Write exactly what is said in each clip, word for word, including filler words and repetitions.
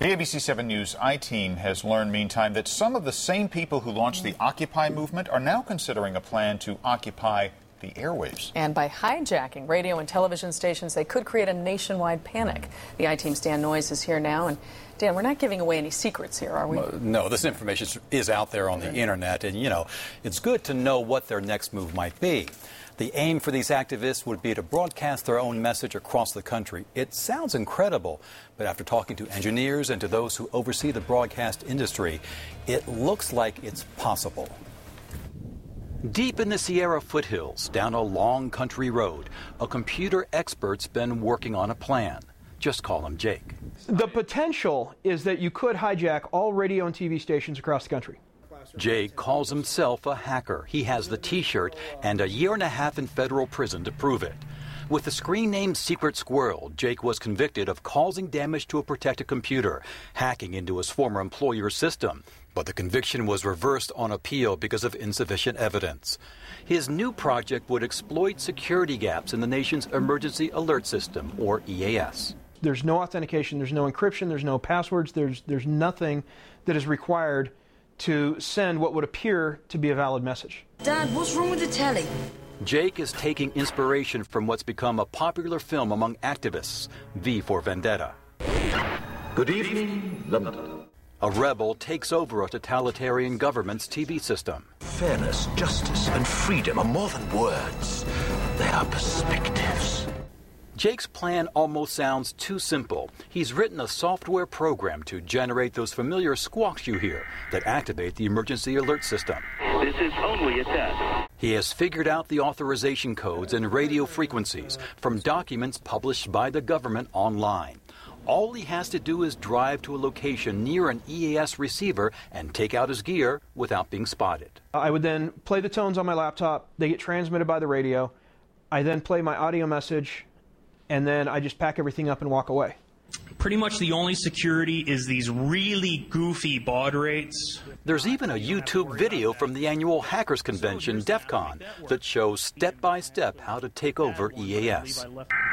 The A B C seven News I-Team has learned, meantime, that some of the same people who launched the Occupy movement are now considering a plan to occupy the airwaves. And by hijacking radio and television stations, they could create a nationwide panic. The I-Team's Dan Noyes is here now. And Dan, we're not giving away any secrets here, are we? Uh, no, this information is out there on the internet. And, you know, it's good to know what their next move might be. The aim for these activists would be to broadcast their own message across the country. It sounds incredible, but after talking to engineers and to those who oversee the broadcast industry, it looks like it's possible. Deep in the Sierra foothills, down a long country road, a computer expert's been working on a plan. Just call him Jake. The potential is that you could hijack all radio and T V stations across the country. Jake calls himself a hacker. He has the T-shirt and a year and a half in federal prison to prove it. With the screen name Secret Squirrel, Jake was convicted of causing damage to a protected computer, hacking into his former employer's system. But the conviction was reversed on appeal because of insufficient evidence. His new project would exploit security gaps in the nation's emergency alert system, or E A S. There's no authentication, there's no encryption, there's no passwords, there's, there's nothing that is required to send what would appear to be a valid message. Dad, what's wrong with the telly? Jake is taking inspiration from what's become a popular film among activists, V for Vendetta. Good evening, London. A rebel takes over a totalitarian government's T V system. Fairness, justice, and freedom are more than words. They are perspectives. Jake's plan almost sounds too simple. He's written a software program to generate those familiar squawks you hear that activate the emergency alert system. This is only a test. He has figured out the authorization codes and radio frequencies from documents published by the government online. All he has to do is drive to a location near an E A S receiver and take out his gear without being spotted. I would then play the tones on my laptop. They get transmitted by the radio. I then play my audio message, and then I just pack everything up and walk away. Pretty much the only security is these really goofy baud rates. There's even a YouTube video from the annual Hackers Convention, DEF CON, that shows step-by-step how to take over E A S.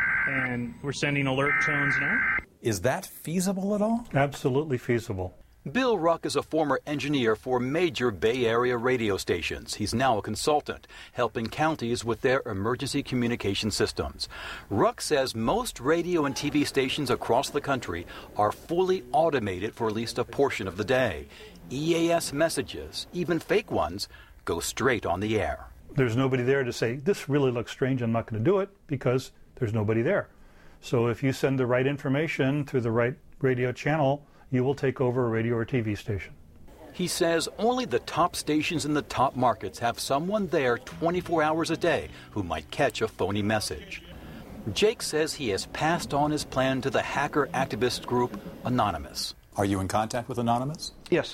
And we're sending alert tones now. Is that feasible at all? Absolutely feasible. Bill Ruck is a former engineer for major Bay Area radio stations. He's now a consultant, helping counties with their emergency communication systems. Ruck says most radio and T V stations across the country are fully automated for at least a portion of the day. E A S messages, even fake ones, go straight on the air. There's nobody there to say, this really looks strange, I'm not going to do it, because there's nobody there. So if you send the right information through the right radio channel, you will take over a radio or T V station. He says only the top stations in the top markets have someone there twenty-four hours a day who might catch a phony message. Jake says he has passed on his plan to the hacker activist group Anonymous. Are you in contact with Anonymous? Yes,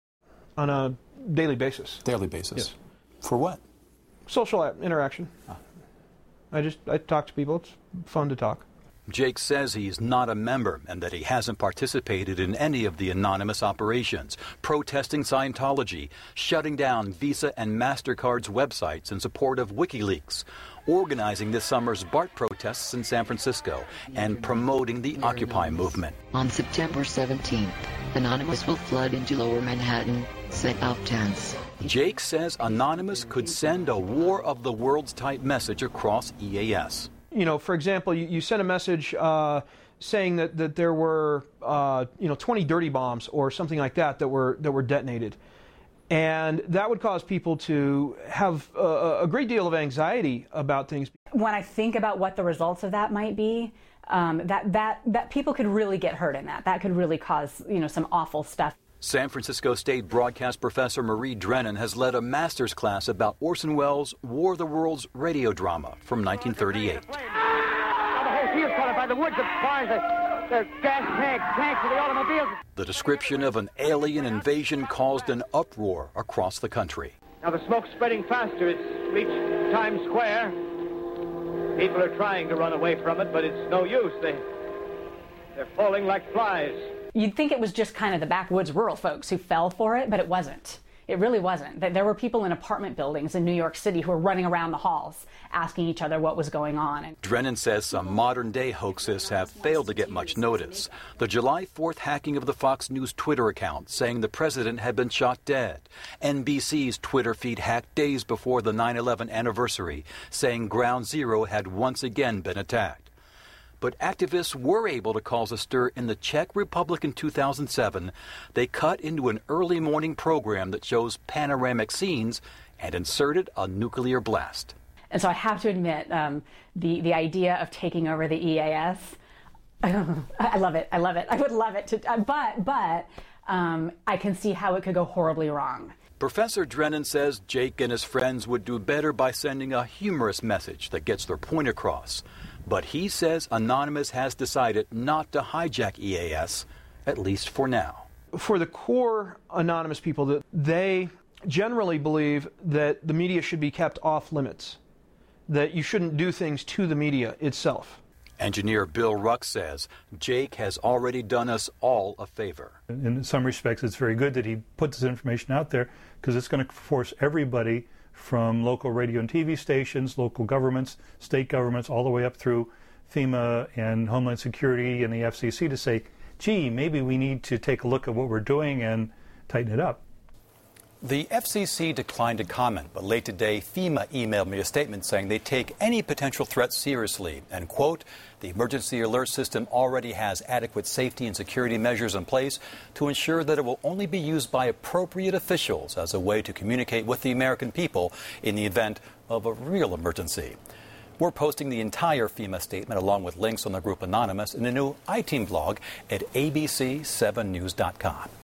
on a daily basis. Daily basis? Yes. For what? Social interaction. Ah. I just, I talk to people. It's fun to talk. Jake says he's not a member and that he hasn't participated in any of the anonymous operations, protesting Scientology, shutting down Visa and MasterCard's websites in support of WikiLeaks, organizing this summer's BART protests in San Francisco, and promoting the Occupy movement. On September seventeenth, Anonymous will flood into Lower Manhattan, set up tents. Jake says Anonymous could send a War of the Worlds type message across E A S. You know, for example, you, you sent a message uh, saying that, that there were, uh, you know, twenty dirty bombs or something like that that were that were detonated. And that would cause people to have a, a great deal of anxiety about things. When I think about what the results of that might be, um, that, that, that people could really get hurt in that. That could really cause, you know, some awful stuff. San Francisco State broadcast professor Marie Drennan has led a master's class about Orson Welles' War of the Worlds radio drama from nineteen thirty-eight. Now the whole field's covered by the woods, the barns, the, the gas tanks, tanks for the automobiles. The description of an alien invasion caused an uproar across the country. Now the smoke's spreading faster. It's reached Times Square. People are trying to run away from it, but it's no use. They, they're falling like flies. You'd think it was just kind of the backwoods rural folks who fell for it, but it wasn't. It really wasn't. There were people in apartment buildings in New York City who were running around the halls asking each other what was going on. Drennan says some modern-day hoaxes have failed to get much notice. The July fourth hacking of the Fox News Twitter account saying the president had been shot dead. N B C's Twitter feed hacked days before the nine eleven anniversary, saying Ground Zero had once again been attacked. But activists were able to cause a stir in the Czech Republic in two thousand seven. They cut into an early morning program that shows panoramic scenes and inserted a nuclear blast. And so I have to admit, um, the, the idea of taking over the E A S, I love it. I love it. I would love it to, uh, but, but um, I can see how it could go horribly wrong. Professor Drennan says Jake and his friends would do better by sending a humorous message that gets their point across. But he says Anonymous has decided not to hijack E A S, at least for now. For the core Anonymous people, that they generally believe that the media should be kept off limits, that you shouldn't do things to the media itself. Engineer Bill Ruck says Jake has already done us all a favor. In some respects, it's very good that he put this information out there, because it's going to force everybody from local radio and T V stations, local governments, state governments, all the way up through FEMA and Homeland Security and the F C C to say, gee, maybe we need to take a look at what we're doing and tighten it up. The F C C declined to comment, but late today, FEMA emailed me a statement saying they take any potential threat seriously. And, quote, the emergency alert system already has adequate safety and security measures in place to ensure that it will only be used by appropriate officials as a way to communicate with the American people in the event of a real emergency. We're posting the entire FEMA statement along with links on the group Anonymous in the new iTeam blog at A B C seven news dot com.